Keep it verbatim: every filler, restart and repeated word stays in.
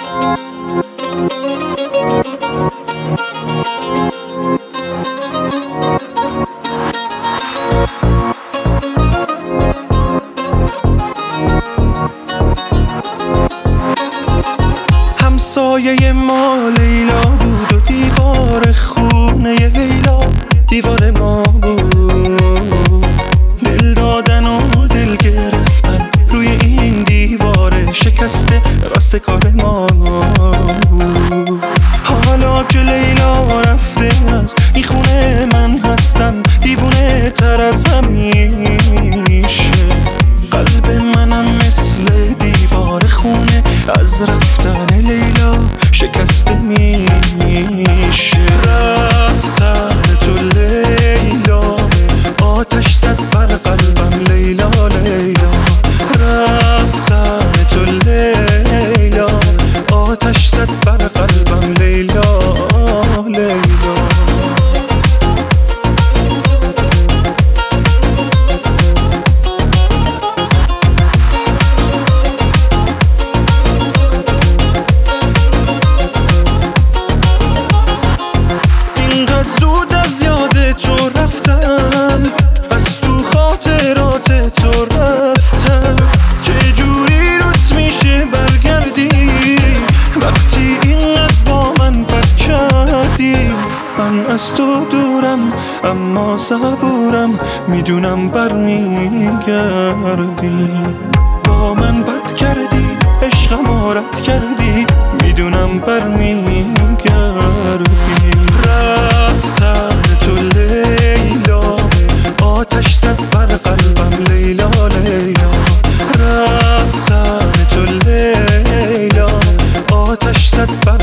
همسایه ما لیلا بود و دیوار خونه لیلا دیوار ما بود. دل دادن و دل گرفتن روی این دیوار شکسته راست کار ما بود. حالا که لیلا رفته از این خونه من هستم دیوونه تر از همیشه. قلب منم مثل دیوار خونه از رفتن لیلا شکسته میشه. رفتن تو لیلا آتش زد بر قلبم لیلا لیلا. رفتن تو لیلا آتش زد بر قلبم لیلا لیلا. زود از یاد تو رفتم، از تو خاطرات تو رفتم. چجوری روت میشه برگردی وقتی اینقدر با من بد کردی؟ من از تو دورم اما صبورم، میدونم برمیگردی. با من بد کردی عشقم آرد کردی، میدونم برمیگردی. رفتن تو لیلا آتش زد بر قلبم لیلا لیلا. رفتن تو لیلا آتش زد بر